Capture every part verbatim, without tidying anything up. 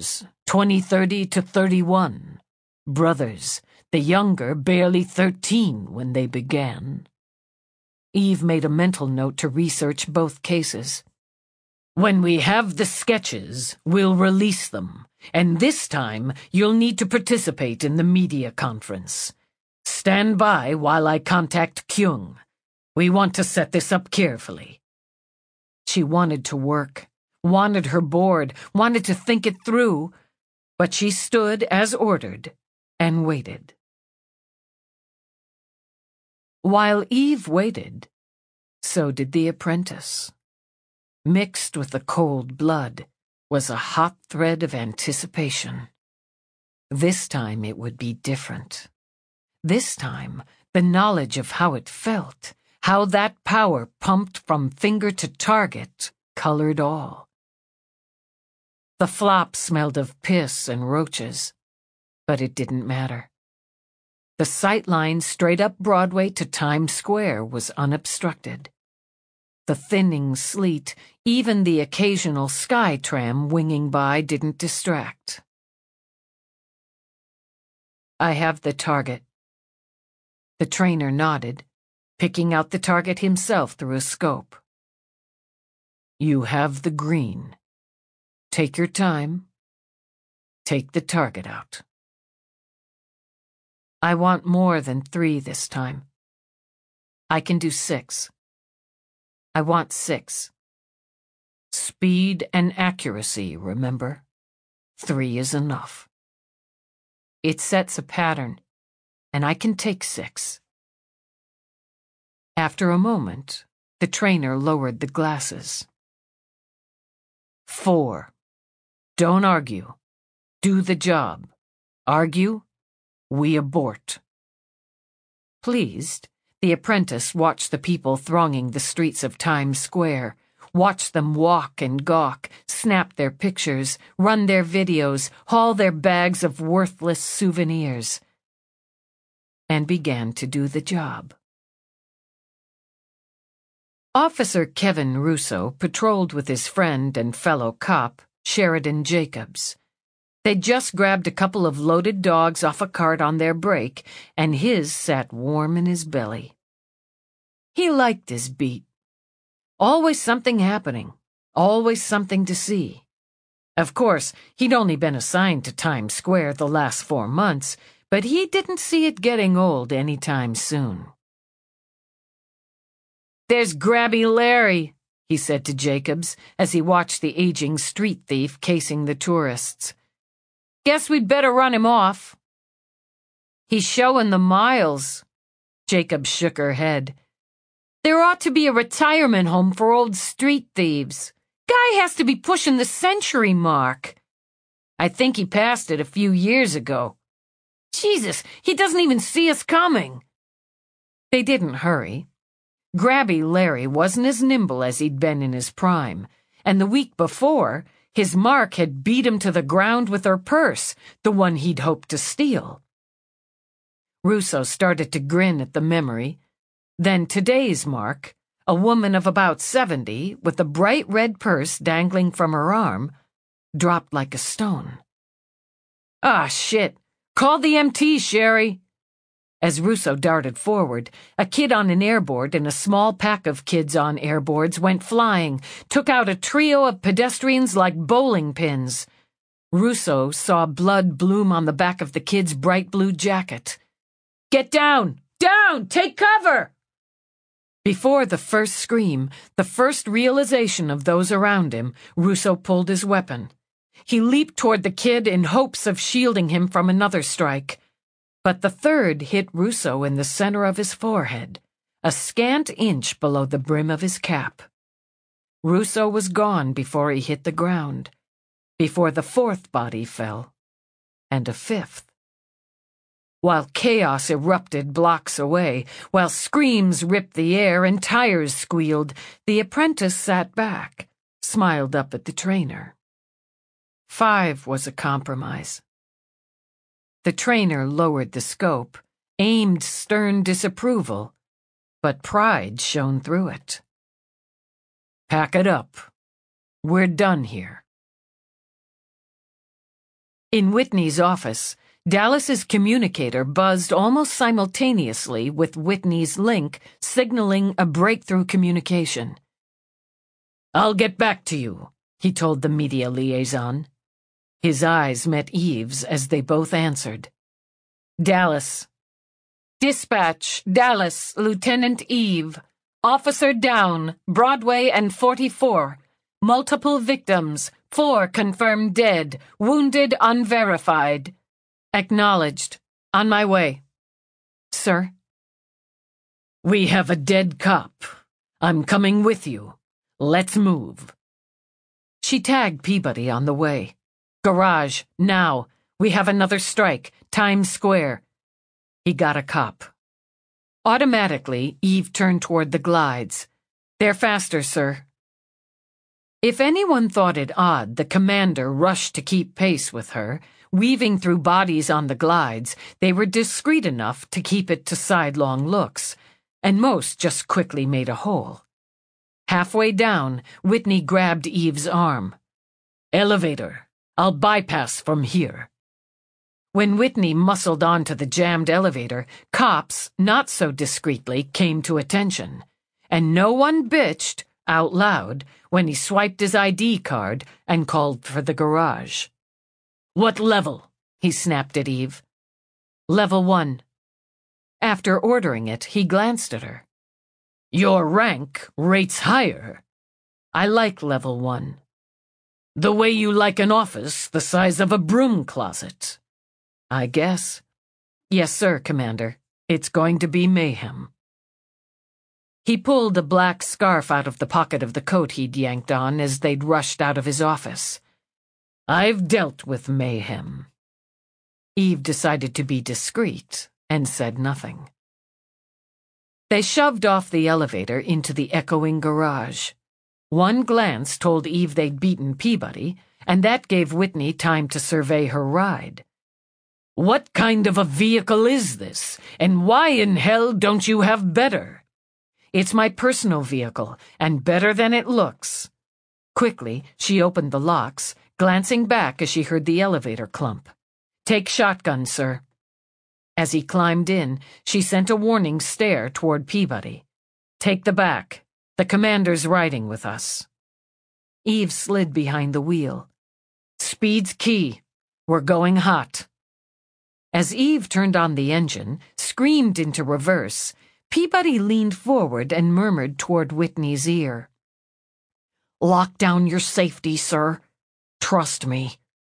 sisters, twenty thirty to thirty-one. Brothers, the younger barely thirteen when they began. Eve made a mental note to research both cases. When we have the sketches, we'll release them, and this time you'll need to participate in the media conference. Stand by while I contact Kyung. We want to set this up carefully. She wanted to work, wanted her board, wanted to think it through, but she stood as ordered and waited. While Eve waited, so did the apprentice. Mixed with the cold blood was a hot thread of anticipation. This time it would be different. This time, the knowledge of how it felt, how that power pumped from finger to target, colored all. The flop smelled of piss and roaches, but it didn't matter. The sightline straight up Broadway to Times Square was unobstructed. The thinning sleet, even the occasional sky tram winging by didn't distract. I have the target. The trainer nodded, picking out the target himself through a scope. You have the green. Take your time. Take the target out. I want more than three this time. I can do six. I want six. Speed and accuracy, remember? Three is enough. It sets a pattern, and I can take six. After a moment, the trainer lowered the glasses. Four. Don't argue. Do the job. Argue? We abort. Pleased, the apprentice watched the people thronging the streets of Times Square, watched them walk and gawk, snap their pictures, run their videos, haul their bags of worthless souvenirs, and began to do the job. Officer Kevin Russo patrolled with his friend and fellow cop, Sheridan Jacobs. They'd just grabbed a couple of loaded dogs off a cart on their break, and his sat warm in his belly. He liked his beat. Always something happening, always something to see. Of course, he'd only been assigned to Times Square the last four months, but he didn't see it getting old any time soon. There's Grabby Larry, he said to Jacobs as he watched the aging street thief casing the tourists. Guess we'd better run him off. He's showing the miles. Jacobs shook her head. There ought to be a retirement home for old street thieves. Guy has to be pushing the century mark. I think he passed it a few years ago. Jesus, he doesn't even see us coming. They didn't hurry. Grabby Larry wasn't as nimble as he'd been in his prime, and the week before, his mark had beat him to the ground with her purse, the one he'd hoped to steal. Russo started to grin at the memory. Then today's mark, a woman of about seventy, with a bright red purse dangling from her arm, dropped like a stone. Ah, shit. Call the M T, Sherry. As Russo darted forward, a kid on an airboard and a small pack of kids on airboards went flying, took out a trio of pedestrians like bowling pins. Russo saw blood bloom on the back of the kid's bright blue jacket. Get down! Down! Take cover! Before the first scream, the first realization of those around him, Russo pulled his weapon. He leaped toward the kid in hopes of shielding him from another strike. But the third hit Russo in the center of his forehead, a scant inch below the brim of his cap. Russo was gone before he hit the ground, before the fourth body fell, and a fifth. While chaos erupted blocks away, while screams ripped the air and tires squealed, the apprentice sat back, smiled up at the trainer. Five was a compromise. The trainer lowered the scope, aimed stern disapproval, but pride shone through it. Pack it up. We're done here. In Whitney's office, Dallas's communicator buzzed almost simultaneously with Whitney's link signaling a breakthrough communication. "I'll get back to you," he told the media liaison. His eyes met Eve's as they both answered. Dallas. "Dispatch, Dallas, Lieutenant Eve. Officer down, Broadway and forty-four. Multiple victims, four confirmed dead, wounded unverified. Acknowledged. On my way." "Sir?" "We have a dead cop. I'm coming with you. Let's move." She tagged Peabody on the way. "Garage, now. We have another strike, Times Square." He got a cop. Automatically, Eve turned toward the glides. "They're faster, sir." If anyone thought it odd, the commander rushed to keep pace with her, weaving through bodies on the glides. They were discreet enough to keep it to sidelong looks, and most just quickly made a hole. Halfway down, Whitney grabbed Eve's arm. "Elevator. I'll bypass from here." When Whitney muscled onto the jammed elevator, cops, not so discreetly, came to attention. And no one bitched, out loud, when he swiped his I D card and called for the garage. "What level?" he snapped at Eve. "Level one." After ordering it, he glanced at her. "Your rank rates higher." "I like level one." "The way you like an office the size of a broom closet." "I guess." "Yes, sir, Commander. It's going to be mayhem." He pulled a black scarf out of the pocket of the coat he'd yanked on as they'd rushed out of his office. "I've dealt with mayhem." Eve decided to be discreet and said nothing. They shoved off the elevator into the echoing garage. One glance told Eve they'd beaten Peabody, and that gave Whitney time to survey her ride. "What kind of a vehicle is this, and why in hell don't you have better?" "It's my personal vehicle, and better than it looks." Quickly, she opened the locks, glancing back as she heard the elevator clump. "Take shotgun, sir." As he climbed in, she sent a warning stare toward Peabody. "Take the back. The commander's riding with us." Eve slid behind the wheel. "Speed's key. We're going hot." As Eve turned on the engine, screamed into reverse, Peabody leaned forward and murmured toward Whitney's ear. "Lock down your safety, sir. Trust me."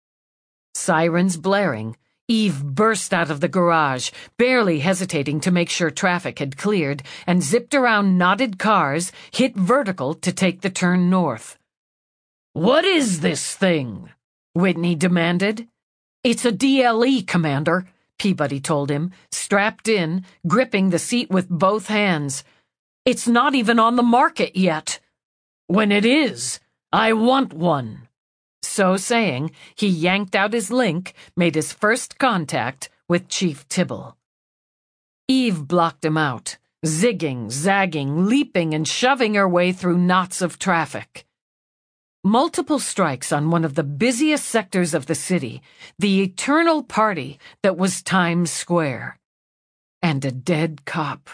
Sirens blaring, Eve burst out of the garage, barely hesitating to make sure traffic had cleared, and zipped around knotted cars, hit vertical to take the turn north. "What is this thing?" Whitney demanded. "It's a D L E, Commander," Peabody told him, strapped in, gripping the seat with both hands. "It's not even on the market yet." "When it is, I want one." So saying, he yanked out his link, made his first contact with Chief Tibble. Eve blocked him out, zigging, zagging, leaping, and shoving her way through knots of traffic. Multiple strikes on one of the busiest sectors of the city, the eternal party that was Times Square. And a dead cop.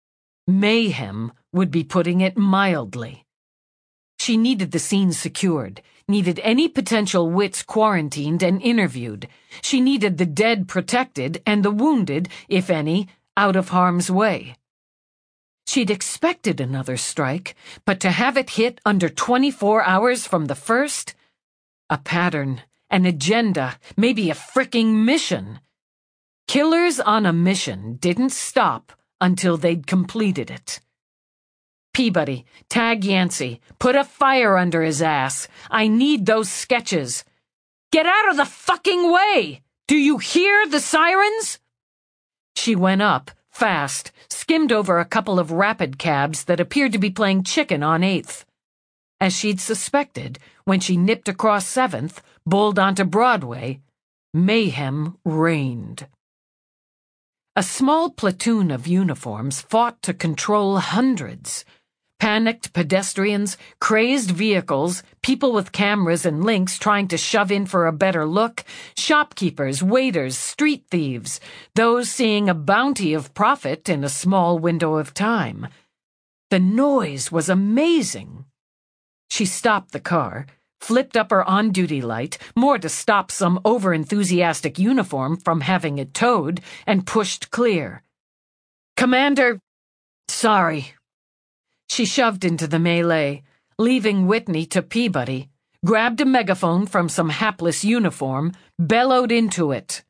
Mayhem would be putting it mildly. She needed the scene secured, needed any potential wits quarantined and interviewed. She needed the dead protected and the wounded, if any, out of harm's way. She'd expected another strike, but to have it hit under twenty-four hours from the first? A pattern, an agenda, maybe a fricking mission. Killers on a mission didn't stop until they'd completed it. "Peabody, tag Yancey. Put a fire under his ass. I need those sketches." "Get out of the fucking way! Do you hear the sirens?" She went up, fast, skimmed over a couple of rapid cabs that appeared to be playing chicken on eighth. As she'd suspected, when she nipped across seventh, bowled onto Broadway, mayhem reigned. A small platoon of uniforms fought to control hundreds. Panicked pedestrians, crazed vehicles, people with cameras and links trying to shove in for a better look, shopkeepers, waiters, street thieves, those seeing a bounty of profit in a small window of time. The noise was amazing. She stopped the car, flipped up her on-duty light, more to stop some over-enthusiastic uniform from having it towed, and pushed clear. "Commander, sorry." She shoved into the melee, leaving Whitney to Peabody, grabbed a megaphone from some hapless uniform, bellowed into it.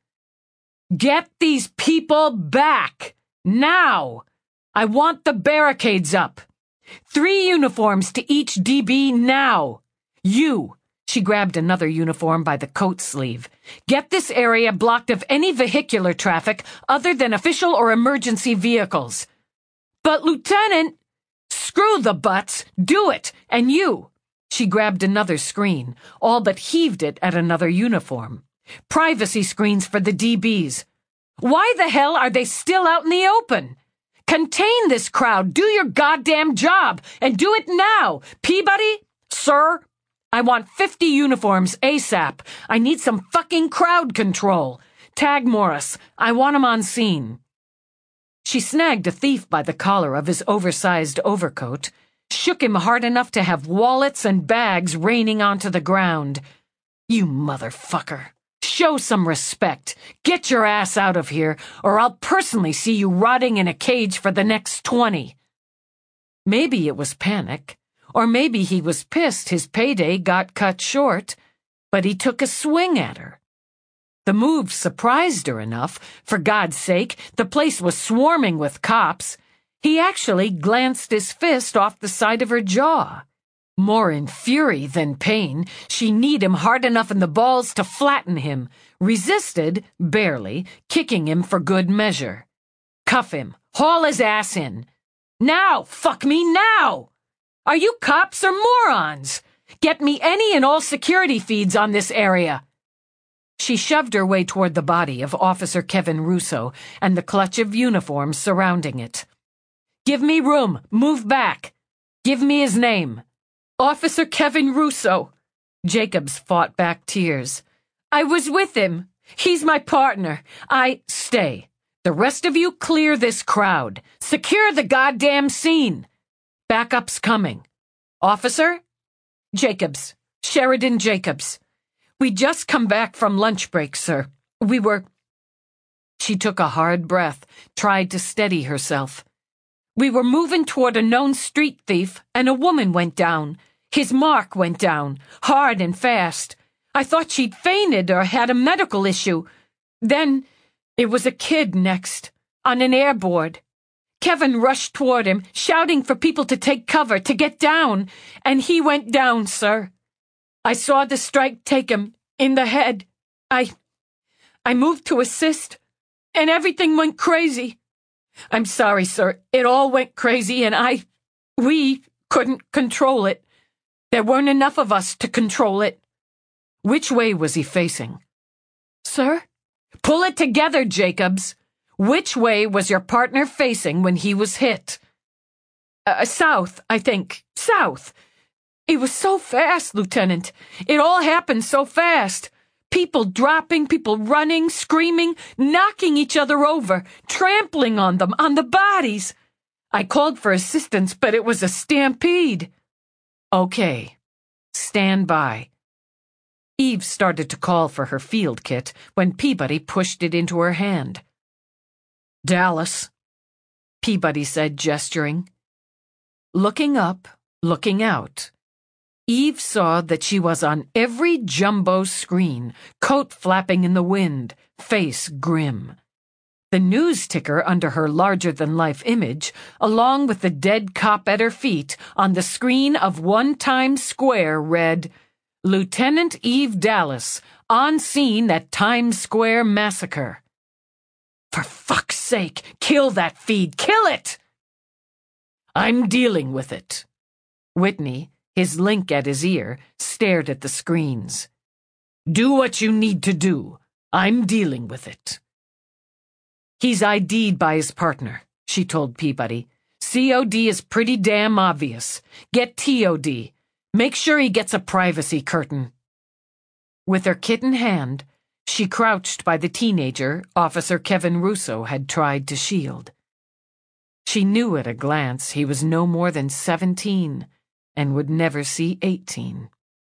"Get these people back! Now! I want the barricades up! Three uniforms to each D B now! You!" She grabbed another uniform by the coat sleeve. "Get this area blocked of any vehicular traffic other than official or emergency vehicles." "But, Lieutenant..." "Screw the buts! Do it! And you!" She grabbed another screen, all but heaved it at another uniform. "Privacy screens for the D Bs. Why the hell are they still out in the open? Contain this crowd, do your goddamn job, and do it now! Peabody? Sir? I want fifty uniforms ASAP. I need some fucking crowd control. Tag Morris. I want him on scene." She snagged a thief by the collar of his oversized overcoat, shook him hard enough to have wallets and bags raining onto the ground. "You motherfucker. Show some respect. Get your ass out of here, or I'll personally see you rotting in a cage for the next twenty. Maybe it was panic, or maybe he was pissed his payday got cut short, but he took a swing at her. The move surprised her enough. For God's sake, the place was swarming with cops. He actually glanced his fist off the side of her jaw. More in fury than pain, she kneed him hard enough in the balls to flatten him, resisted, barely, kicking him for good measure. Cuff him. Haul his ass in. Now, fuck me, now! Are you cops or morons? Get me any and all security feeds on this area. She shoved her way toward the body of Officer Kevin Russo and the clutch of uniforms surrounding it. "Give me room. Move back. Give me his name." "Officer Kevin Russo." Jacobs fought back tears. "I was with him. He's my partner. I..." "Stay. The rest of you clear this crowd. Secure the goddamn scene. Backup's coming. Officer?" "Jacobs. Sheridan Jacobs. We just come back from lunch break, sir. We were..." She took a hard breath, tried to steady herself. "We were moving toward a known street thief, and a woman went down. His mark went down, hard and fast. I thought she'd fainted or had a medical issue. Then, it was a kid next, on an airboard. Kevin rushed toward him, shouting for people to take cover, to get down, and he went down, sir. I saw the strike take him, in the head. I... I moved to assist, and everything went crazy. I'm sorry, sir. It all went crazy, and I... We couldn't control it. There weren't enough of us to control it." "Which way was he facing?" "Sir?" "Pull it together, Jacobs. Which way was your partner facing when he was hit?" Uh, south, I think. South. It was so fast, Lieutenant. It all happened so fast. People dropping, people running, screaming, knocking each other over, trampling on them, on the bodies. I called for assistance, but it was a stampede." "Okay. Stand by." Eve started to call for her field kit when Peabody pushed it into her hand. "Dallas," Peabody said, gesturing. Looking up, looking out, Eve saw that she was on every jumbo screen, coat flapping in the wind, face grim. The news ticker under her larger-than-life image, along with the dead cop at her feet, on the screen of one Times Square read, "Lieutenant Eve Dallas, on scene at Times Square massacre." For fuck's sake, kill that feed, kill it! "I'm dealing with it." Whitney, his link at his ear, stared at the screens. "Do what you need to do. I'm dealing with it." "He's I D'd by his partner," she told Peabody. C O D is pretty damn obvious. Get T O D. Make sure he gets a privacy curtain. With her kit in hand, she crouched by the teenager Officer Kevin Russo had tried to shield. She knew at a glance he was no more than seventeen and would never see eighteen.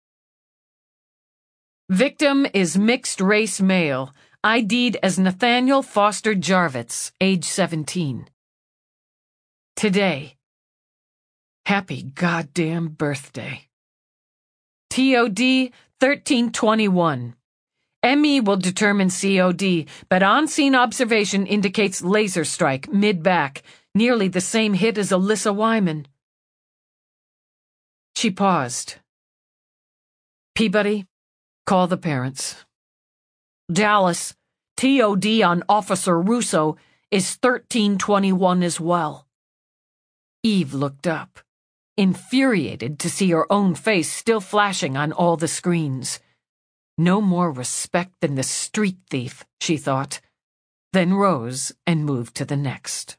Victim is mixed-race male, I D'd as Nathaniel Foster Jarvitz, age seventeen. Today. Happy goddamn birthday. T O D thirteen twenty-one. M E will determine C O D, but on-scene observation indicates laser strike, mid-back, nearly the same hit as Alyssa Wyman. She paused. Peabody, call the parents. Dallas, T O D on Officer Russo is thirteen twenty-one as well. Eve looked up, infuriated to see her own face still flashing on all the screens. No more respect than the street thief, she thought, then rose and moved to the next.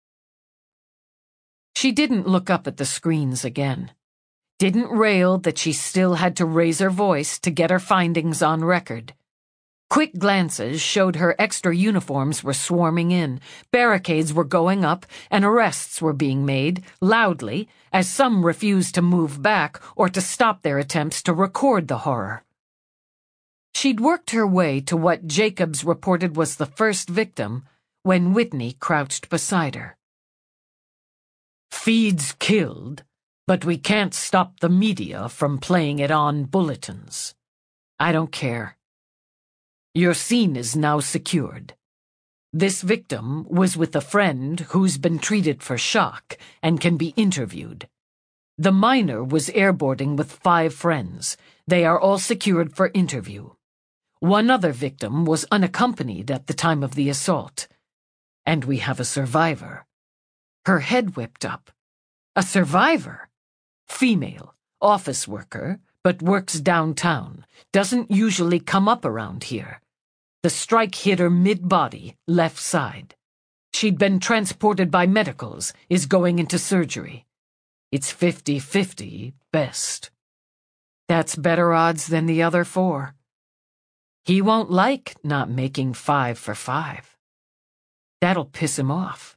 She didn't look up at the screens again, didn't rail that she still had to raise her voice to get her findings on record. Quick glances showed her extra uniforms were swarming in, barricades were going up, and arrests were being made, loudly, as some refused to move back or to stop their attempts to record the horror. She'd worked her way to what Jacobs reported was the first victim when Whitney crouched beside her. Feed's killed, but we can't stop the media from playing it on bulletins. I don't care. Your scene is now secured. This victim was with a friend who's been treated for shock and can be interviewed. The minor was airboarding with five friends. They are all secured for interview. One other victim was unaccompanied at the time of the assault. And we have a survivor. Her head whipped up. A survivor? Female, office worker, but works downtown. Doesn't usually come up around here. The strike hit her mid-body, left side. She'd been transported by medicals, is going into surgery. It's fifty-fifty, best. That's better odds than the other four. He won't like not making five for five. That'll piss him off.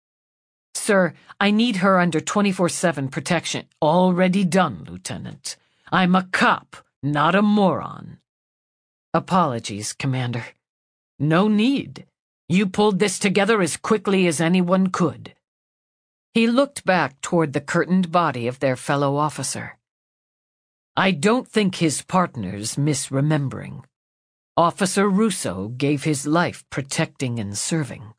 Sir, I need her under twenty-four seven protection. Already done, Lieutenant. I'm a cop, not a moron. Apologies, Commander. No need. You pulled this together as quickly as anyone could. He looked back toward the curtained body of their fellow officer. I don't think his partner's misremembering. Officer Russo gave his life protecting and serving.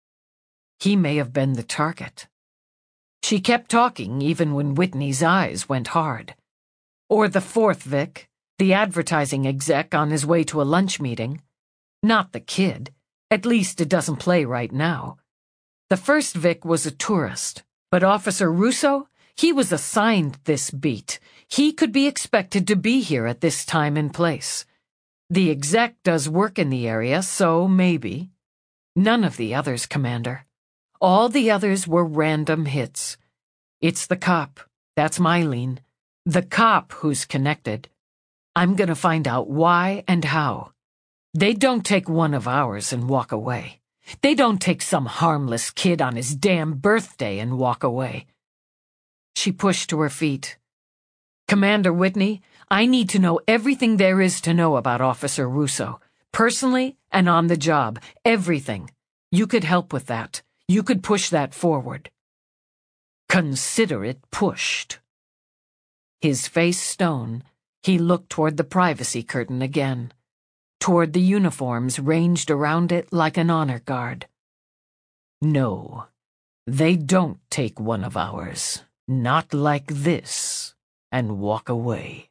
He may have been the target. She kept talking even when Whitney's eyes went hard. Or the fourth Vic, the advertising exec on his way to a lunch meeting. Not the kid. At least it doesn't play right now. The first Vic was a tourist, but Officer Russo, he was assigned this beat. He could be expected to be here at this time and place. The exec does work in the area, so maybe. None of the others, Commander. All the others were random hits. It's the cop. That's my lean. The cop who's connected. I'm gonna find out why and how. They don't take one of ours and walk away. They don't take some harmless kid on his damn birthday and walk away. She pushed to her feet. Commander Whitney, I need to know everything there is to know about Officer Russo. Personally and on the job. Everything. You could help with that. You could push that forward. Consider it pushed. His face stone, he looked toward the privacy curtain again, toward the uniforms ranged around it like an honor guard. No, they don't take one of ours, not like this, and walk away.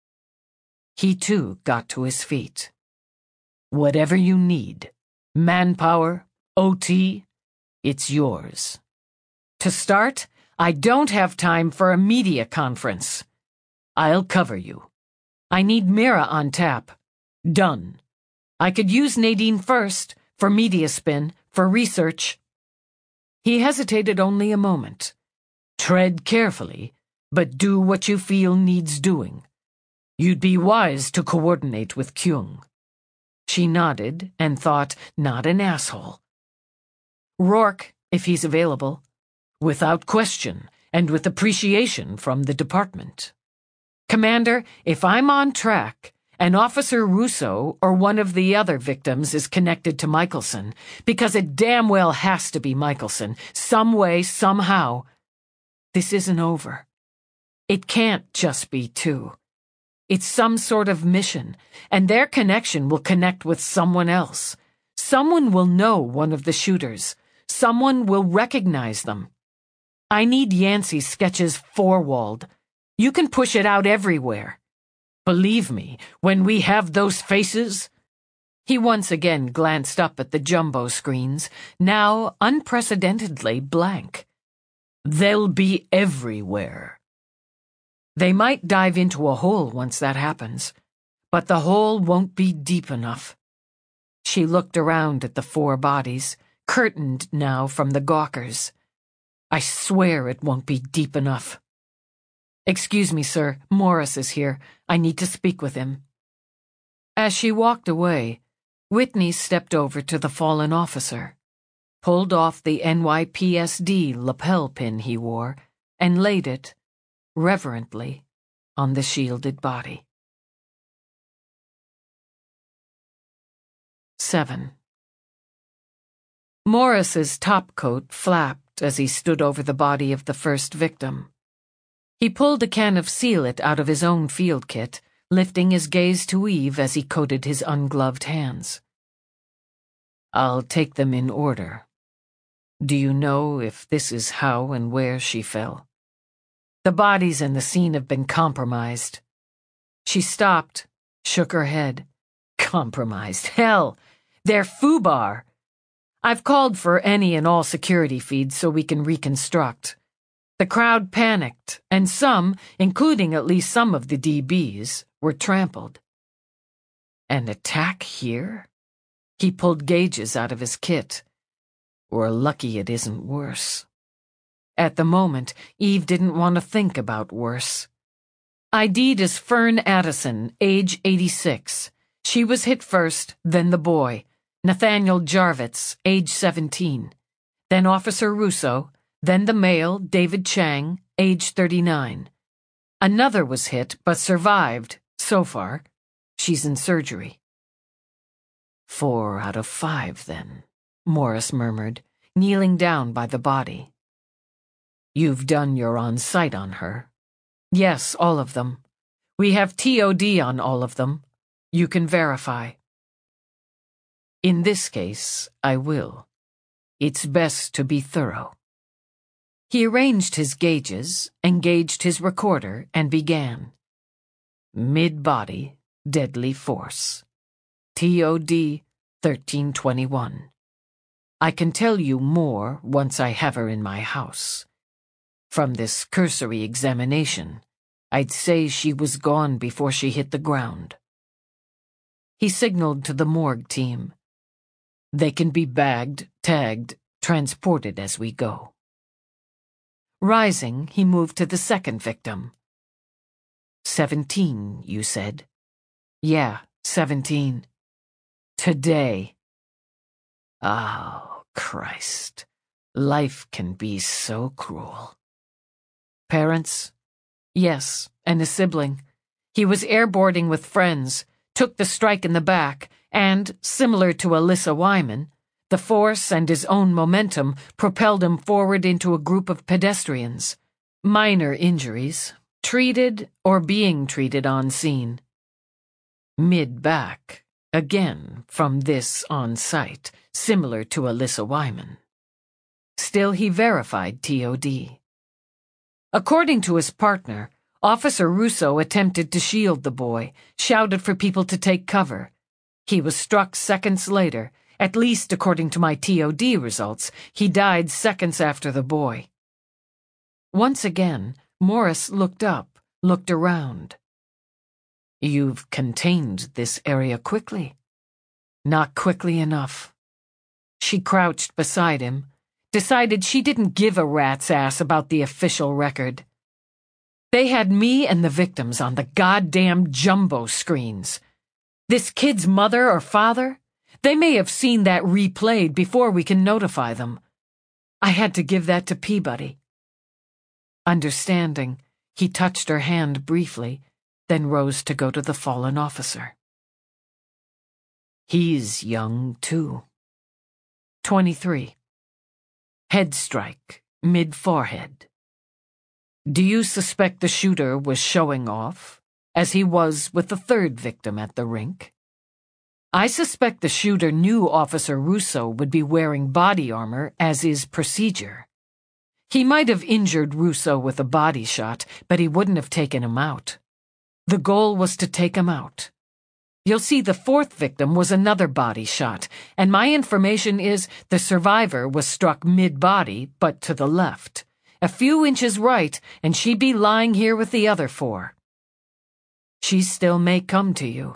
He too got to his feet. Whatever you need, manpower, O T, it's yours. To start, I don't have time for a media conference. I'll cover you. I need Mira on tap. Done. I could use Nadine first, for media spin, for research. He hesitated only a moment. Tread carefully, but do what you feel needs doing. You'd be wise to coordinate with Kyung. She nodded and thought, not an asshole. Rourke, if he's available. Without question, and with appreciation from the department. Commander, if I'm on track, and Officer Russo or one of the other victims is connected to Michelson, because it damn well has to be Michelson, some way, somehow, this isn't over. It can't just be two. It's some sort of mission, and their connection will connect with someone else. Someone will know one of the shooters. Someone will recognize them. I need Yancey's sketches forwalled. You can push it out everywhere. Believe me, when we have those faces... He once again glanced up at the jumbo screens, now unprecedentedly blank. They'll be everywhere. They might dive into a hole once that happens, but the hole won't be deep enough. She looked around at the four bodies, curtained now from the gawkers. I swear it won't be deep enough. Excuse me, sir. Morris is here. I need to speak with him. As she walked away, Whitney stepped over to the fallen officer, pulled off the N Y P S D lapel pin he wore, and laid it, reverently, on the shielded body. Seven. Morris's topcoat flapped as he stood over the body of the first victim. He pulled a can of Seal It out of his own field kit, lifting his gaze to Eve as he coated his ungloved hands. I'll take them in order. Do you know if this is how and where she fell? The bodies and the scene have been compromised. She stopped, shook her head. Compromised? Hell! They're FUBAR! I've called for any and all security feeds so we can reconstruct. The crowd panicked, and some, including at least some of the D Bs, were trampled. An attack here? He pulled gauges out of his kit. We're lucky it isn't worse. At the moment, Eve didn't want to think about worse. I D'd as Fern Addison, age eighty-six. She was hit first, then the boy, Nathaniel Jarvitz, age seventeen. Then Officer Russo, then the male, David Chang, age thirty-nine. Another was hit, but survived, so far. She's in surgery. Four out of five, then, Morris murmured, kneeling down by the body. You've done your on-site on her. Yes, all of them. We have T O D on all of them. You can verify. In this case, I will. It's best to be thorough. He arranged his gauges, engaged his recorder, and began. Mid-body, deadly force. T O D thirteen twenty-one. I can tell you more once I have her in my house. From this cursory examination, I'd say she was gone before she hit the ground. He signaled to the morgue team. They can be bagged, tagged, transported as we go. Rising, he moved to the second victim. Seventeen, you said? Yeah, seventeen. Today. Oh, Christ. Life can be so cruel. Parents? Yes, and a sibling. He was airboarding with friends, took the strike in the back, and, similar to Alyssa Wyman, the force and his own momentum propelled him forward into a group of pedestrians. Minor injuries, treated or being treated on scene. Mid-back, again from this on-site, similar to Alyssa Wyman. Still he verified T O D. According to his partner, Officer Russo attempted to shield the boy, shouted for people to take cover. He was struck seconds later. At least according to my T O D results, he died seconds after the boy. Once again, Morris looked up, looked around. You've contained this area quickly. Not quickly enough. She crouched beside him, decided she didn't give a rat's ass about the official record. They had me and the victims on the goddamn jumbo screens. This kid's mother or father, they may have seen that replayed before we can notify them. I had to give that to Peabody. Understanding, he touched her hand briefly, then rose to go to the fallen officer. He's young, too. Twenty-three. Head strike, mid-forehead. Do you suspect the shooter was showing off, as he was with the third victim at the rink? I suspect the shooter knew Officer Russo would be wearing body armor, as is procedure. He might have injured Russo with a body shot, but he wouldn't have taken him out. The goal was to take him out. You'll see the fourth victim was another body shot, and my information is the survivor was struck mid-body, but to the left. A few inches right, and she'd be lying here with the other four. She still may come to you.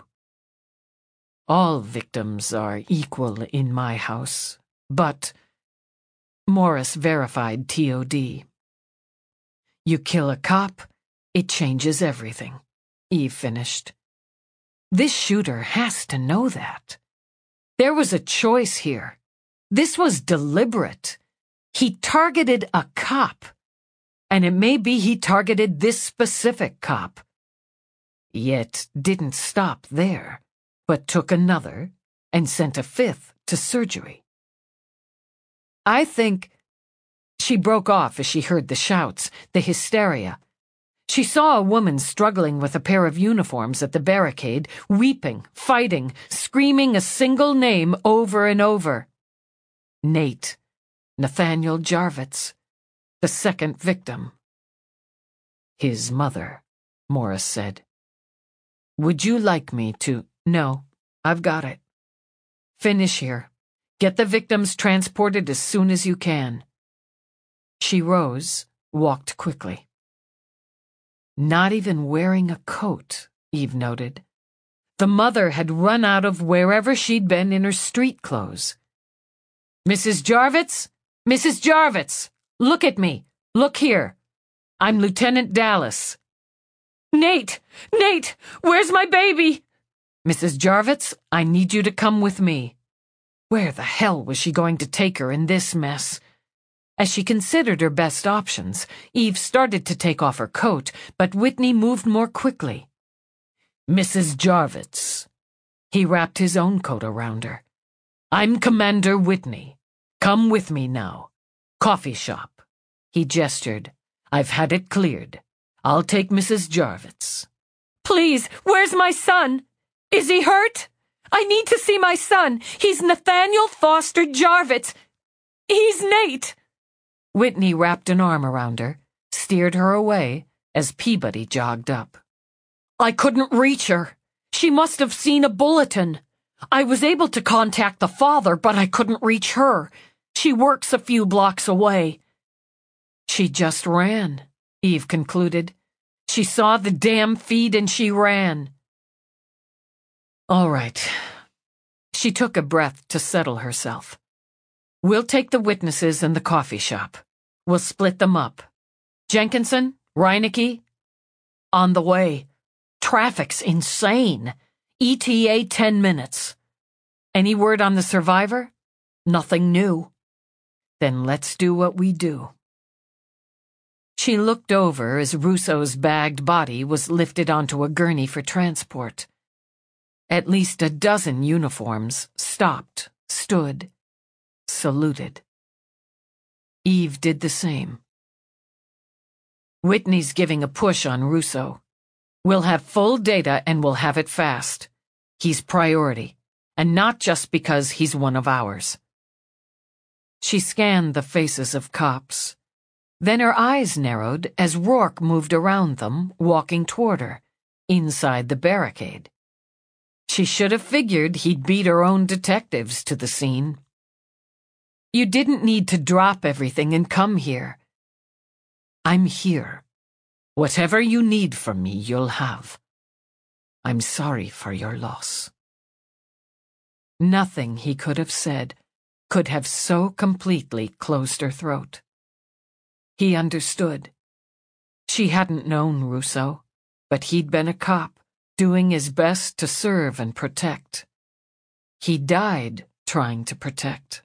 All victims are equal in my house, but... Morris verified T O D. You kill a cop, it changes everything, Eve finished. This shooter has to know that. There was a choice here. This was deliberate. He targeted a cop, and it may be he targeted this specific cop. Yet didn't stop there, but took another and sent a fifth to surgery. I think... She broke off as she heard the shouts, the hysteria. She saw a woman struggling with a pair of uniforms at the barricade, weeping, fighting, screaming a single name over and over. Nate. Nathaniel Jarvitz. The second victim. His mother, Morris said. Would you like me to... No, I've got it. Finish here. Get the victims transported as soon as you can. She rose, walked quickly. Not even wearing a coat, Eve noted. The mother had run out of wherever she'd been in her street clothes. Missus Jarvitz? Missus Jarvitz! Look at me! Look here! I'm Lieutenant Dallas. Nate! Nate! Where's my baby? Missus Jarvitz, I need you to come with me. Where the hell was she going to take her in this mess? As she considered her best options, Eve started to take off her coat, but Whitney moved more quickly. Missus Jarvitz. He wrapped his own coat around her. I'm Commander Whitney. Come with me now. Coffee shop. He gestured. I've had it cleared. I'll take Missus Jarvitz. Please, where's my son? Is he hurt? I need to see my son. He's Nathaniel Foster Jarvitz. He's Nate. Whitney wrapped an arm around her, steered her away as Peabody jogged up. I couldn't reach her. She must have seen a bulletin. I was able to contact the father, but I couldn't reach her. She works a few blocks away. She just ran, Eve concluded. She saw the damn feed and she ran. All right. She took a breath to settle herself. We'll take the witnesses in the coffee shop. We'll split them up. Jenkinson? Reinecke? On the way. Traffic's insane. E T A ten minutes. Any word on the survivor? Nothing new. Then let's do what we do. She looked over as Russo's bagged body was lifted onto a gurney for transport. At least a dozen uniforms stopped, stood, saluted. Eve did the same. Whitney's giving a push on Russo. We'll have full data and we'll have it fast. He's priority, and not just because he's one of ours. She scanned the faces of cops. Then her eyes narrowed as Rourke moved around them, walking toward her, inside the barricade. She should have figured he'd beat her own detectives to the scene. You didn't need to drop everything and come here. I'm here. Whatever you need from me, you'll have. I'm sorry for your loss. Nothing he could have said could have so completely closed her throat. He understood. She hadn't known Russo, but he'd been a cop, doing his best to serve and protect. He died trying to protect.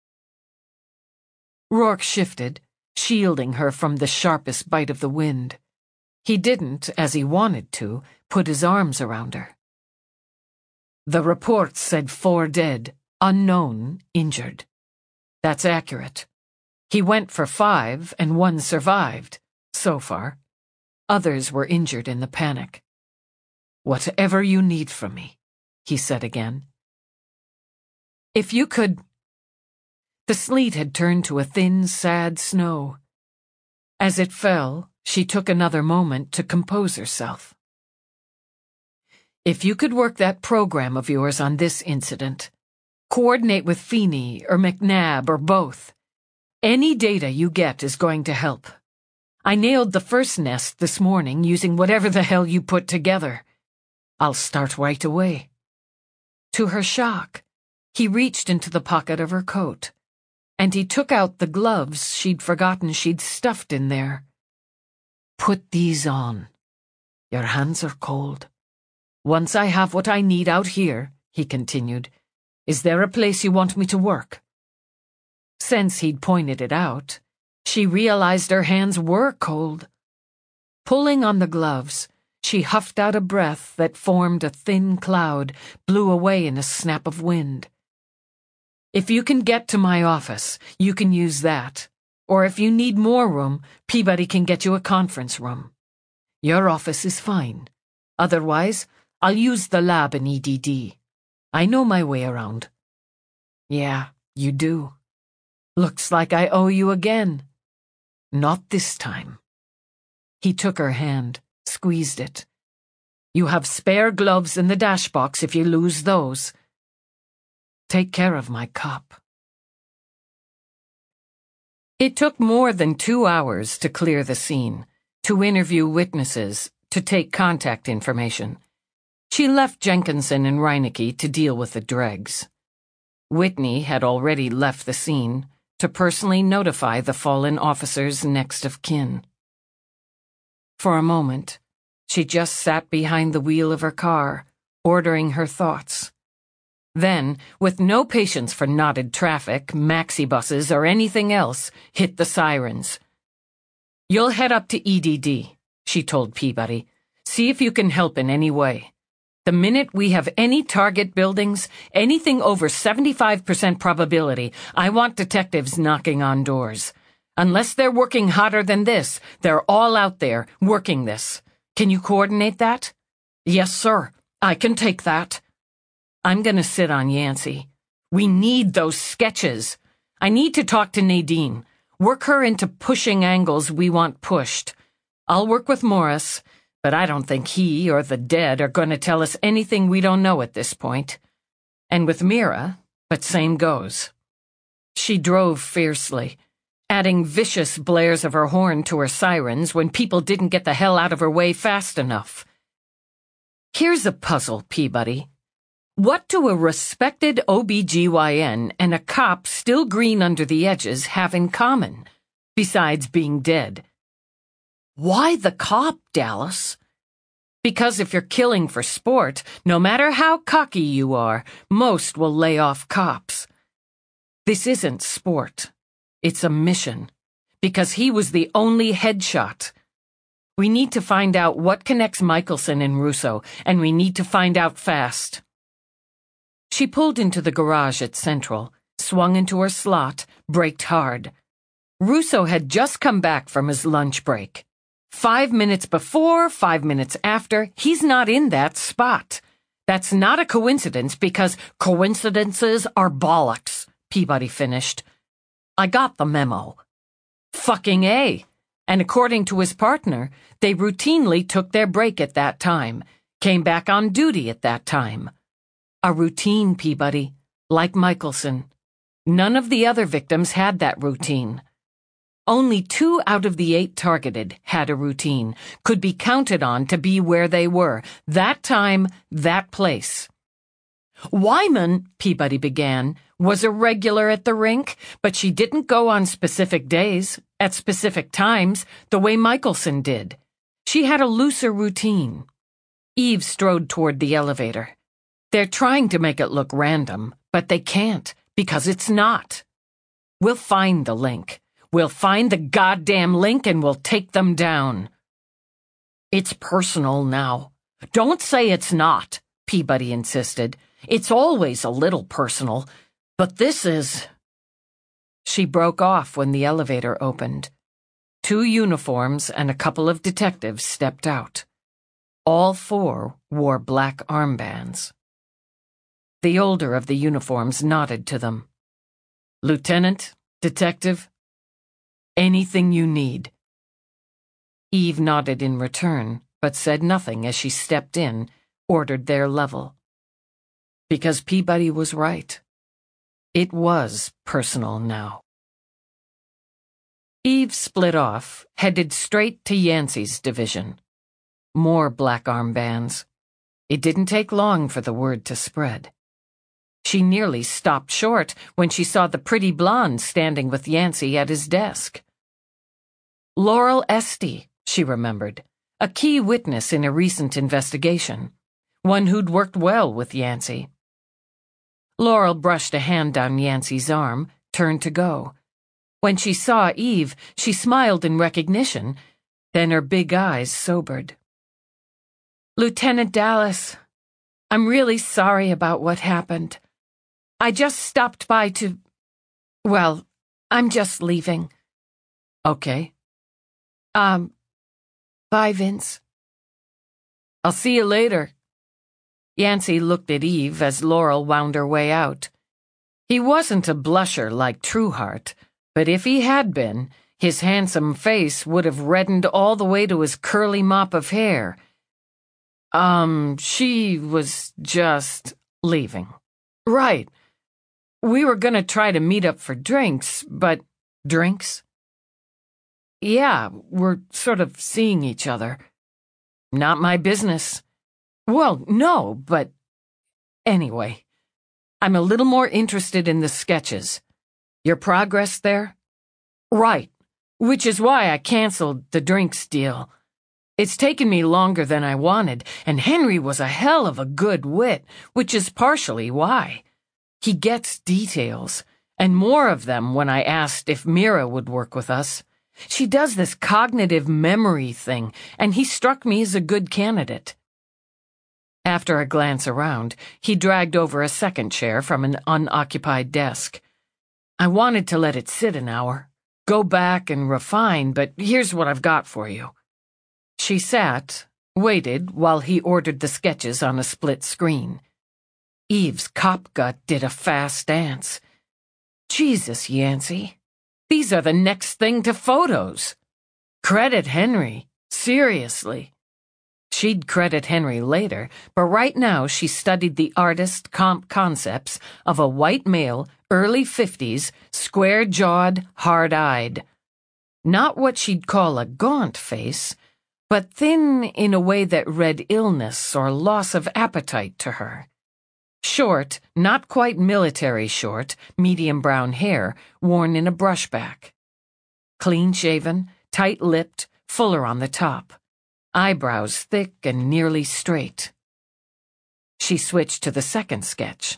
Rourke shifted, shielding her from the sharpest bite of the wind. He didn't, as he wanted to, put his arms around her. The reports said four dead, unknown, injured. That's accurate. He went for five, and one survived, so far. Others were injured in the panic. Whatever you need from me, he said again. If you could... The sleet had turned to a thin, sad snow. As it fell, she took another moment to compose herself. If you could work that program of yours on this incident, coordinate with Feeney or McNabb or both, any data you get is going to help. I nailed the first nest this morning using whatever the hell you put together. I'll start right away. To her shock, he reached into the pocket of her coat, and he took out the gloves she'd forgotten she'd stuffed in there. Put these on. Your hands are cold. Once I have what I need out here, he continued, is there a place you want me to work? Since he'd pointed it out, she realized her hands were cold. Pulling on the gloves, she huffed out a breath that formed a thin cloud, blew away in a snap of wind. If you can get to my office, you can use that. Or if you need more room, Peabody can get you a conference room. Your office is fine. Otherwise, I'll use the lab in E D D. I know my way around. Yeah, you do. Looks like I owe you again. Not this time. He took her hand, squeezed it. You have spare gloves in the dash box if you lose those. Take care of my cop. It took more than two hours to clear the scene, to interview witnesses, to take contact information. She left Jenkinson and Reinecke to deal with the dregs. Whitney had already left the scene to personally notify the fallen officer's next of kin. For a moment, she just sat behind the wheel of her car, ordering her thoughts. Then, with no patience for knotted traffic, maxi buses, or anything else, hit the sirens. You'll head up to E D D, she told Peabody. See if you can help in any way. The minute we have any target buildings, anything over seventy-five percent probability, I want detectives knocking on doors. Unless they're working hotter than this, they're all out there, working this. Can you coordinate that? Yes, sir. I can take that. I'm gonna sit on Yancey. We need those sketches. I need to talk to Nadine. Work her into pushing angles we want pushed. I'll work with Morris, but I don't think he or the dead are going to tell us anything we don't know at this point. And with Mira, but same goes. She drove fiercely, adding vicious blares of her horn to her sirens when people didn't get the hell out of her way fast enough. Here's a puzzle, Peabody. What do a respected O B G Y N and a cop still green under the edges have in common, besides being dead? Why the cop, Dallas? Because if you're killing for sport, no matter how cocky you are, most will lay off cops. This isn't sport. It's a mission. Because he was the only headshot. We need to find out what connects Michelson and Russo, and we need to find out fast. She pulled into the garage at Central, swung into her slot, braked hard. Russo had just come back from his lunch break. Five minutes before, five minutes after, he's not in that spot. That's not a coincidence because coincidences are bollocks, Peabody finished. I got the memo. Fucking A. And according to his partner, they routinely took their break at that time, came back on duty at that time. A routine, Peabody, like Michelson. None of the other victims had that routine. Only two out of the eight targeted had a routine, could be counted on to be where they were, that time, that place. Wyman, Peabody began, was a regular at the rink, but she didn't go on specific days, at specific times, the way Michelson did. She had a looser routine. Eve strode toward the elevator. They're trying to make it look random, but they can't, because it's not. We'll find the link. We'll find the goddamn link and we'll take them down. It's personal now. Don't say it's not, Peabody insisted. It's always a little personal, but this is... She broke off when the elevator opened. Two uniforms and a couple of detectives stepped out. All four wore black armbands. The older of the uniforms nodded to them. Lieutenant, detective, anything you need. Eve nodded in return, but said nothing as she stepped in, ordered their level. Because Peabody was right. It was personal now. Eve split off, headed straight to Yancey's division. More black armbands. It didn't take long for the word to spread. She nearly stopped short when she saw the pretty blonde standing with Yancey at his desk. Laurel Estey, she remembered, a key witness in a recent investigation, one who'd worked well with Yancey. Laurel brushed a hand down Yancey's arm, turned to go. When she saw Eve, she smiled in recognition, then her big eyes sobered. Lieutenant Dallas, I'm really sorry about what happened. I just stopped by to... Well, I'm just leaving. Okay. Um, bye, Vince. I'll see you later. Yancey looked at Eve as Laurel wound her way out. He wasn't a blusher like Trueheart, but if he had been, his handsome face would have reddened all the way to his curly mop of hair. Um, she was just leaving. Right. We were gonna try to meet up for drinks, but... Drinks? Yeah, we're sort of seeing each other. Not my business. Well, no, but... Anyway, I'm a little more interested in the sketches. Your progress there? Right, which is why I canceled the drinks deal. It's taken me longer than I wanted, and Henry was a hell of a good wit, which is partially why. He gets details, and more of them when I asked if Mira would work with us. She does this cognitive memory thing, and he struck me as a good candidate. After a glance around, he dragged over a second chair from an unoccupied desk. I wanted to let it sit an hour, go back and refine, but here's what I've got for you. She sat, waited while he ordered the sketches on a split screen. Eve's cop gut did a fast dance. Jesus, Yancey. These are the next thing to photos. Credit Henry. Seriously. She'd credit Henry later, but right now she studied the artist comp concepts of a white male, early fifties, square-jawed, hard-eyed. Not what she'd call a gaunt face, but thin in a way that read illness or loss of appetite to her. Short, not quite military short, medium brown hair, worn in a brushback. Clean-shaven, tight-lipped, fuller on the top. Eyebrows thick and nearly straight. She switched to the second sketch.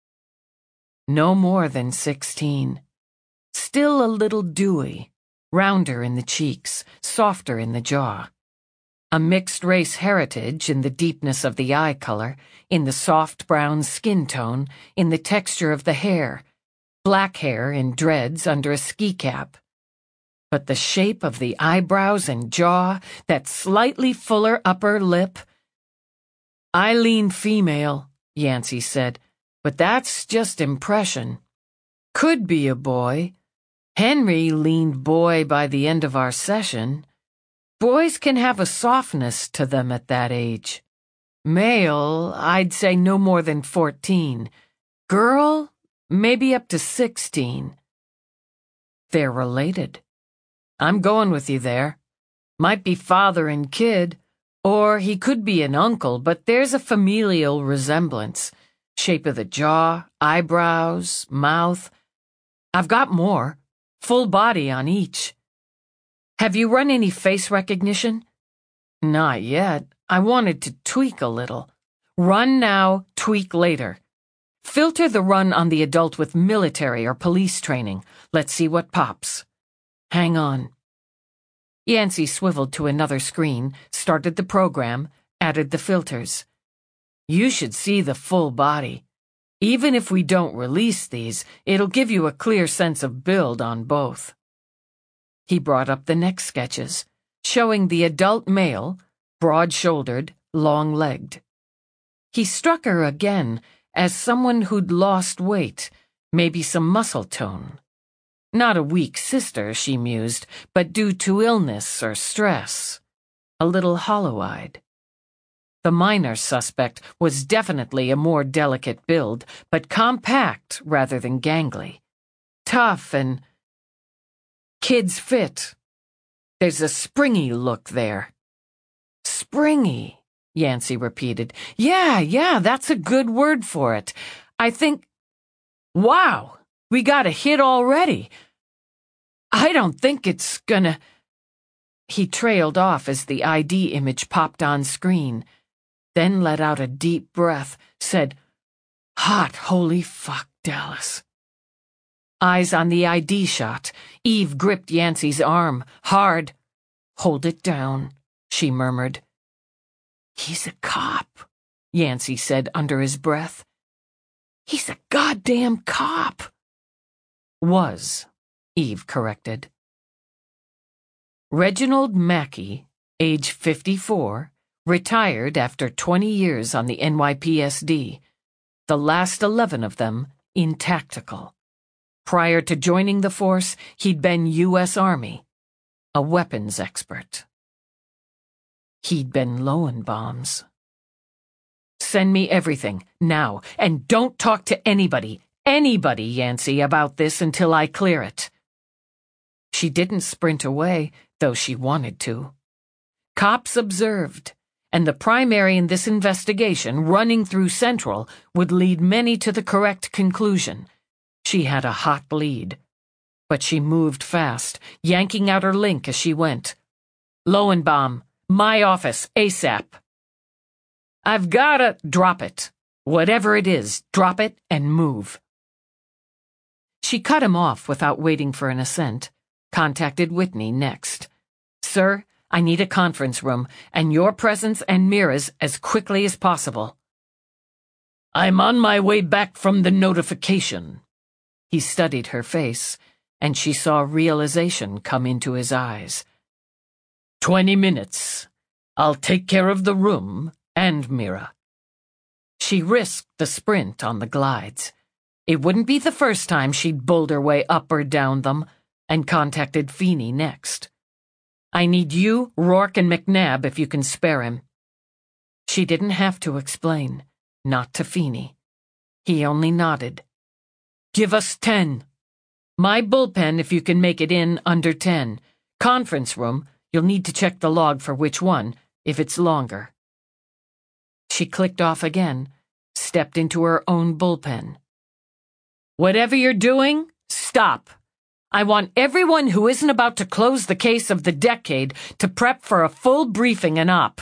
No more than sixteen. Still a little dewy, rounder in the cheeks, softer in the jaw. A mixed-race heritage in the deepness of the eye color, in the soft brown skin tone, in the texture of the hair, black hair in dreads under a ski cap. But the shape of the eyebrows and jaw, that slightly fuller upper lip... I lean female, Yancey said, but that's just impression. Could be a boy. Henry leaned boy by the end of our session. Boys can have a softness to them at that age. Male, I'd say no more than fourteen. Girl, maybe up to sixteen. They're related. I'm going with you there. Might be father and kid, or he could be an uncle, but there's a familial resemblance. Shape of the jaw, eyebrows, mouth. I've got more. Full body on each. Have you run any face recognition? Not yet. I wanted to tweak a little. Run now, tweak later. Filter the run on the adult with military or police training. Let's see what pops. Hang on. Yancey swiveled to another screen, started the program, added the filters. You should see the full body. Even if we don't release these, it'll give you a clear sense of build on both. He brought up the next sketches, showing the adult male, broad-shouldered, long-legged. He struck her again as someone who'd lost weight, maybe some muscle tone. Not a weak sister, she mused, but due to illness or stress. A little hollow-eyed. The minor suspect was definitely a more delicate build, but compact rather than gangly. Tough and... Kid's fit. There's a springy look there. Springy, Yancey repeated. Yeah, yeah, that's a good word for it. I think... Wow, we got a hit already. I don't think it's gonna... He trailed off as the I D image popped on screen, then let out a deep breath, said, Hot holy fuck, Dallas. Eyes on the I D shot, Eve gripped Yancey's arm, hard. Hold it down, she murmured. He's a cop, Yancey said under his breath. He's a goddamn cop. Was, Eve corrected. Reginald Mackey, age fifty-four, retired after twenty years on the N Y P S D, the last eleven of them in tactical. Prior to joining the force, he'd been U S Army, a weapons expert. He'd been Lowenbaum's. Send me everything, now, and don't talk to anybody, anybody, Yancey, about this until I clear it. She didn't sprint away, though she wanted to. Cops observed, and the primary in this investigation, running through Central, would lead many to the correct conclusion. She had a hot lead. But she moved fast, yanking out her link as she went. Lowenbaum, my office, ASAP. I've gotta drop it. Whatever it is, drop it and move. She cut him off without waiting for an assent, contacted Whitney next. Sir, I need a conference room, and your presence and Mira's as quickly as possible. I'm on my way back from the notification. He studied her face, and she saw realization come into his eyes. Twenty minutes. I'll take care of the room and Mira. She risked the sprint on the glides. It wouldn't be the first time she'd bulled her way up or down them, and contacted Feeney next. I need you, Rourke, and McNabb if you can spare him. She didn't have to explain, not to Feeney. He only nodded. Give us ten. My bullpen if you can make it in under ten. Conference room, you'll need to check the log for which one, if it's longer. She clicked off again, stepped into her own bullpen. Whatever you're doing, stop. I want everyone who isn't about to close the case of the decade to prep for a full briefing and op.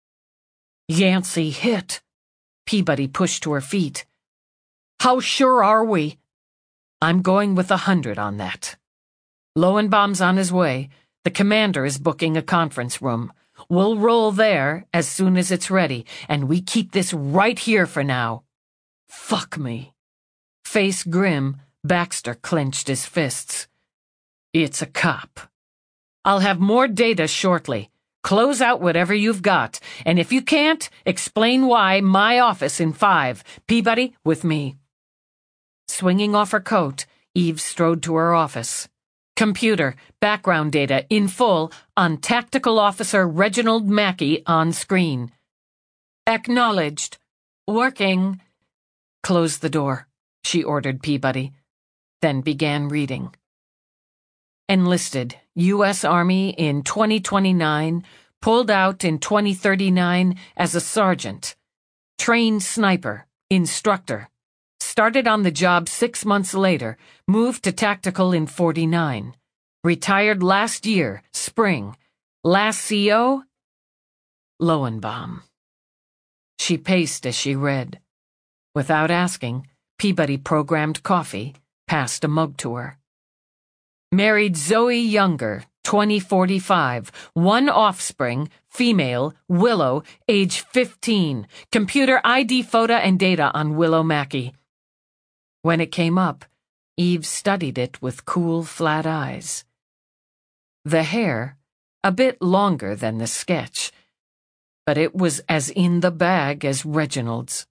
Yancey hit. Peabody pushed to her feet. How sure are we? I'm going with a hundred on that. Lowenbaum's on his way. The commander is booking a conference room. We'll roll there as soon as it's ready, and we keep this right here for now. Fuck me. Face grim, Baxter clenched his fists. It's a cop. I'll have more data shortly. Close out whatever you've got, and if you can't, explain why my office in five. Peabody, with me. Swinging off her coat, Eve strode to her office. Computer, background data in full on Tactical Officer Reginald Mackey on screen. Acknowledged. Working. Close the door, she ordered Peabody, then began reading. Enlisted, U S Army in twenty twenty-nine, pulled out in twenty thirty-nine as a sergeant. Trained sniper, instructor. Started on the job six months later, moved to tactical in forty-nine. Retired last year, spring. Last C O? Lowenbaum. She paced as she read. Without asking, Peabody programmed coffee, passed a mug to her. Married Zoe Younger, twenty forty-five, one offspring, female, Willow, age fifteen, computer I D photo and data on Willow Mackey. When it came up, Eve studied it with cool, flat eyes. The hair, a bit longer than the sketch, but it was as in the bag as Reginald's.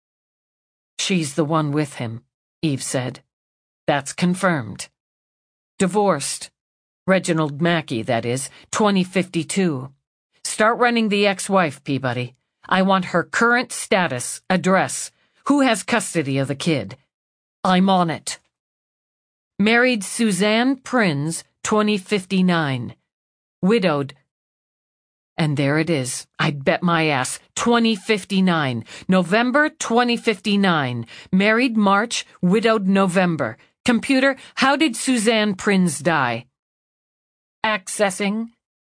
She's the one with him, Eve said. That's confirmed. Divorced. Reginald Mackey, that is, twenty fifty-two. Start running the ex-wife, Peabody. I want her current status, address. Who has custody of the kid? I'm on it. Married Suzanne Prinz, twenty fifty-nine. Widowed. And there it is. I'd bet my ass. twenty fifty-nine. November twenty fifty-nine. Married March, widowed November. Computer, how did Suzanne Prinz die? Accessing.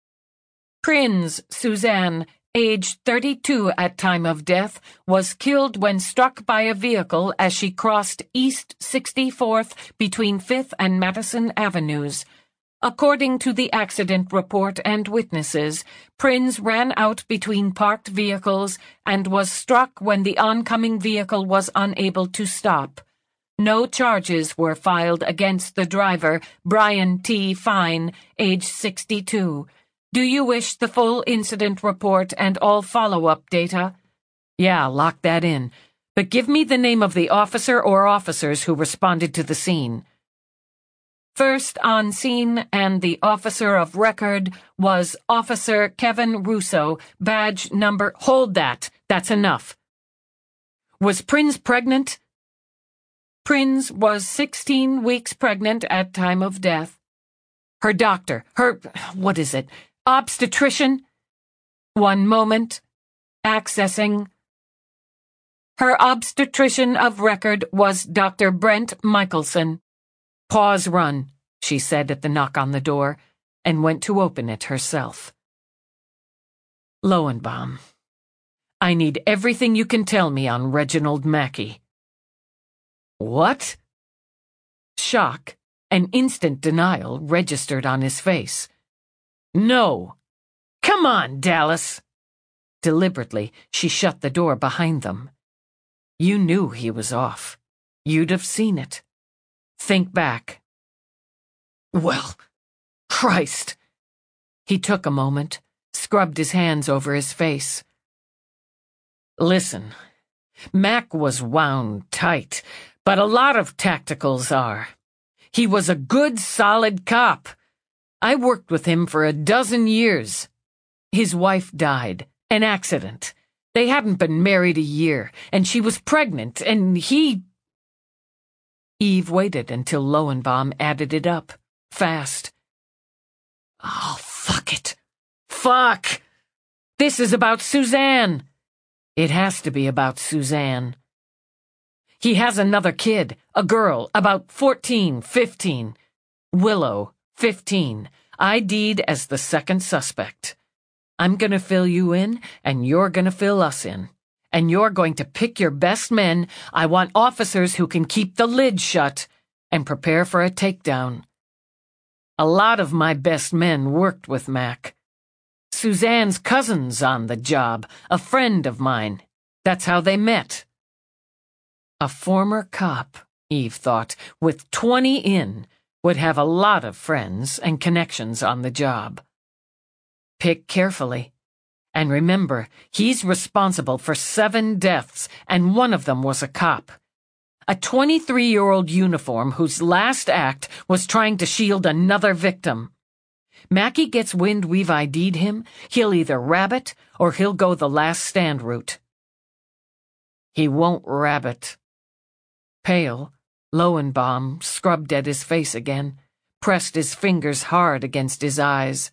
Prinz, Suzanne, age thirty-two at time of death, was killed when struck by a vehicle as she crossed East sixty-fourth between fifth and Madison Avenues. According to the accident report and witnesses, Prinz ran out between parked vehicles and was struck when the oncoming vehicle was unable to stop. No charges were filed against the driver, Brian T. Fine, age sixty-two. Do you wish the full incident report and all follow-up data? Yeah, lock that in. But give me the name of the officer or officers who responded to the scene. First on scene and the officer of record was Officer Kevin Russo, badge number— Hold that. That's enough. Was Prinz pregnant? Prinz was sixteen weeks pregnant at time of death. Her doctor, her— what is it? Obstetrician? One moment. Accessing. Her obstetrician of record was Doctor Brent Michelson. Pause run, she said at the knock on the door, and went to open it herself. Lowenbaum. I need everything you can tell me on Reginald Mackey. What? Shock, and instant denial registered on his face. No. Come on, Dallas. Deliberately, she shut the door behind them. You knew he was off. You'd have seen it. Think back. Well, Christ. He took a moment, scrubbed his hands over his face. Listen, Mac was wound tight, but a lot of tacticals are. He was a good, solid cop. I worked with him for a dozen years. His wife died, an accident. They hadn't been married a year, and she was pregnant, and he... Eve waited until Lowenbaum added it up, fast. Oh, fuck it. Fuck! This is about Suzanne. It has to be about Suzanne. He has another kid, a girl, about fourteen, fifteen. Willow, fifteen, I D'd as the second suspect. I'm gonna fill you in, and you're gonna fill us in. And you're going to pick your best men. I want officers who can keep the lid shut and prepare for a takedown. A lot of my best men worked with Mac. Suzanne's cousin's on the job, a friend of mine. That's how they met. A former cop, Eve thought, with twenty in, would have a lot of friends and connections on the job. Pick carefully. And remember, he's responsible for seven deaths, and one of them was a cop. A twenty-three-year-old uniform whose last act was trying to shield another victim. Mackey gets wind we've I D'd him, he'll either rabbit or he'll go the last stand route. He won't rabbit. Pale, Lowenbaum scrubbed at his face again, pressed his fingers hard against his eyes.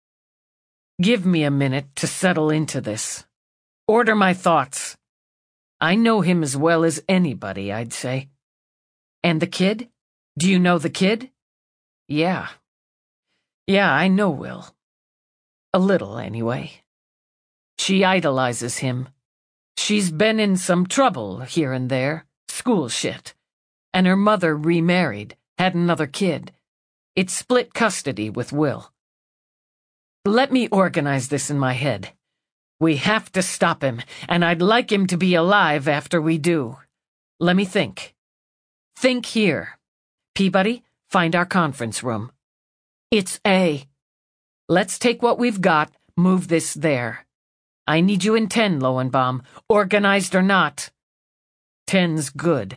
Give me a minute to settle into this. Order my thoughts. I know him as well as anybody, I'd say. And the kid? Do you know the kid? Yeah. Yeah, I know Will. A little, anyway. She idolizes him. She's been in some trouble here and there, school shit. And her mother remarried, had another kid. It split custody with Will. Let me organize this in my head. We have to stop him, and I'd like him to be alive after we do. Let me think. Think here. Peabody, find our conference room. It's A. Let's take what we've got, move this there. I need you in ten, Lowenbaum, organized or not. Ten's good.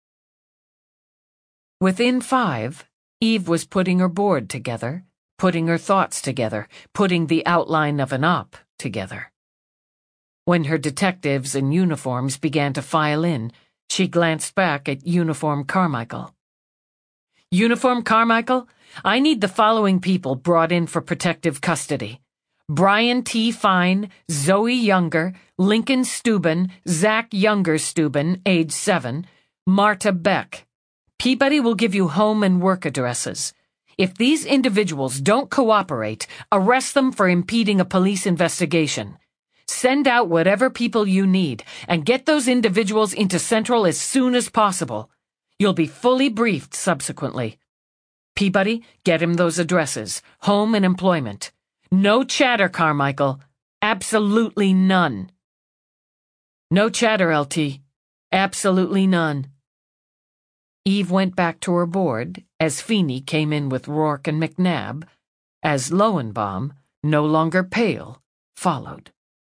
Within five, Eve was putting her board together, putting her thoughts together, putting the outline of an op together. When her detectives in uniforms began to file in, she glanced back at Uniform Carmichael. Uniform Carmichael, I need the following people brought in for protective custody. Brian T. Fine, Zoe Younger, Lincoln Steuben, Zach Younger Steuben, age seven, Marta Beck. Peabody will give you home and work addresses. If these individuals don't cooperate, arrest them for impeding a police investigation. Send out whatever people you need, and get those individuals into Central as soon as possible. You'll be fully briefed subsequently. Peabody, get him those addresses, home and employment. No chatter, Carmichael. Absolutely none. No chatter, L T. Absolutely none. Eve went back to her board as Feeney came in with Rourke and McNabb, as Lowenbaum, no longer pale, followed.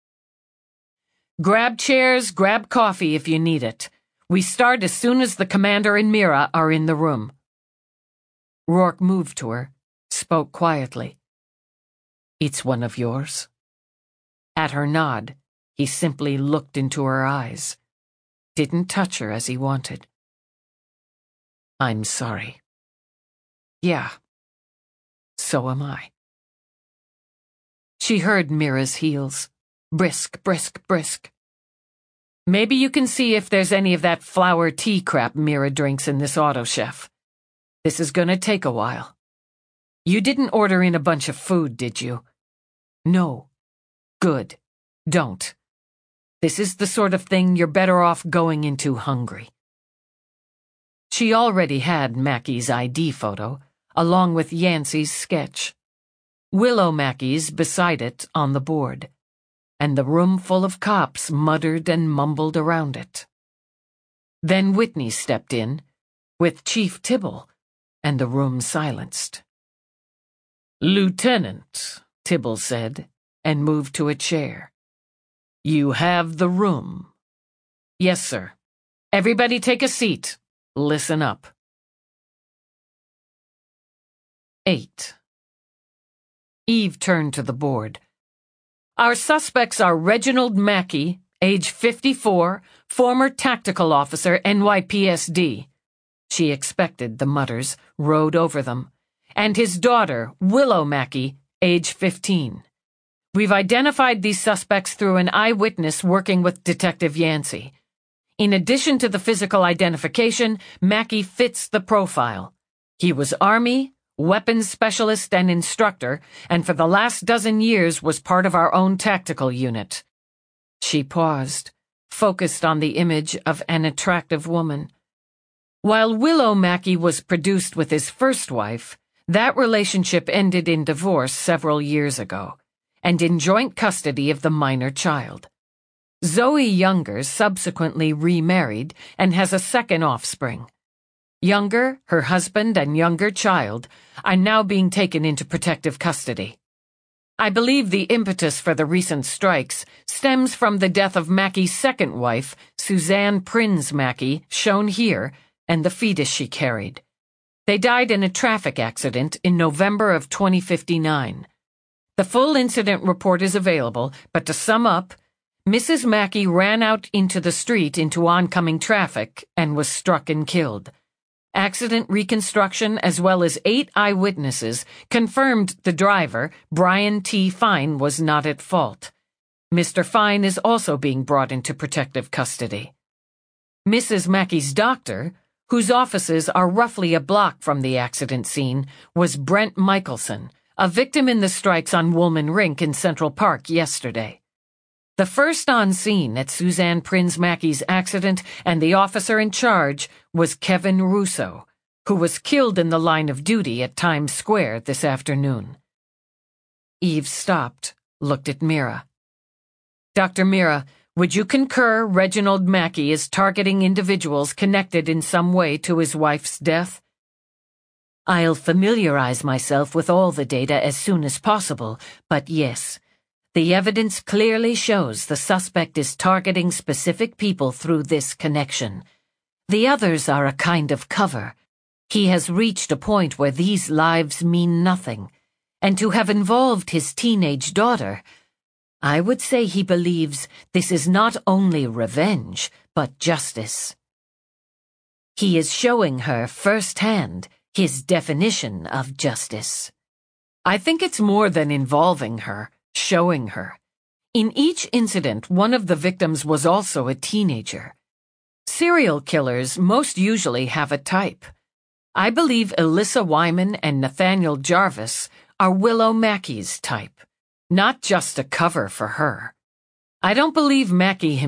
Grab chairs, grab coffee if you need it. We start as soon as the commander and Mira are in the room. Rourke moved to her, spoke quietly. It's one of yours? At her nod, he simply looked into her eyes. Didn't touch her as he wanted. I'm sorry. Yeah. So am I. She heard Mira's heels. Brisk, brisk, brisk. Maybe you can see if there's any of that flower tea crap Mira drinks in this auto chef. This is gonna take a while. You didn't order in a bunch of food, did you? No. Good. Don't. This is the sort of thing you're better off going into hungry. She already had Mackey's I D photo, along with Yancey's sketch. Willow Mackey's beside it on the board, and the room full of cops muttered and mumbled around it. Then Whitney stepped in, with Chief Tibble, and the room silenced. Lieutenant, Tibble said, and moved to a chair. You have the room. Yes, sir. Everybody take a seat. Listen up. Eight. Eve turned to the board. Our suspects are Reginald Mackey, age fifty-four, former tactical officer, N Y P S D. She expected the mutters, rode over them. And his daughter, Willow Mackey, age fifteen. We've identified these suspects through an eyewitness working with Detective Yancey. In addition to the physical identification, Mackey fits the profile. He was Army, weapons specialist and instructor, and for the last dozen years was part of our own tactical unit. She paused, focused on the image of an attractive woman. While Willow Mackey was produced with his first wife, that relationship ended in divorce several years ago, and in joint custody of the minor child. Zoe Younger subsequently remarried and has a second offspring. Younger, her husband, and younger child are now being taken into protective custody. I believe the impetus for the recent strikes stems from the death of Mackey's second wife, Suzanne Prinz Mackey, shown here, and the fetus she carried. They died in a traffic accident in November of twenty fifty-nine. The full incident report is available, but to sum up, Missus Mackey ran out into the street into oncoming traffic and was struck and killed. Accident reconstruction as well as eight eyewitnesses confirmed the driver, Brian T. Fine, was not at fault. Mister Fine is also being brought into protective custody. Missus Mackey's doctor, whose offices are roughly a block from the accident scene, was Brent Michelson, a victim in the strikes on Woolman Rink in Central Park yesterday. The first on scene at Suzanne Prinz Mackey's accident and the officer in charge was Kevin Russo, who was killed in the line of duty at Times Square this afternoon. Eve stopped, looked at Mira. Doctor Mira, would you concur Reginald Mackey is targeting individuals connected in some way to his wife's death? I'll familiarize myself with all the data as soon as possible, but yes, the evidence clearly shows the suspect is targeting specific people through this connection. The others are a kind of cover. He has reached a point where these lives mean nothing, and to have involved his teenage daughter, I would say he believes this is not only revenge, but justice. He is showing her firsthand his definition of justice. I think it's more than involving her, showing her. In each incident, one of the victims was also a teenager. Serial killers most usually have a type. I believe Elissa Wyman and Nathaniel Jarvis are Willow Mackey's type, not just a cover for her. I don't believe Mackey himself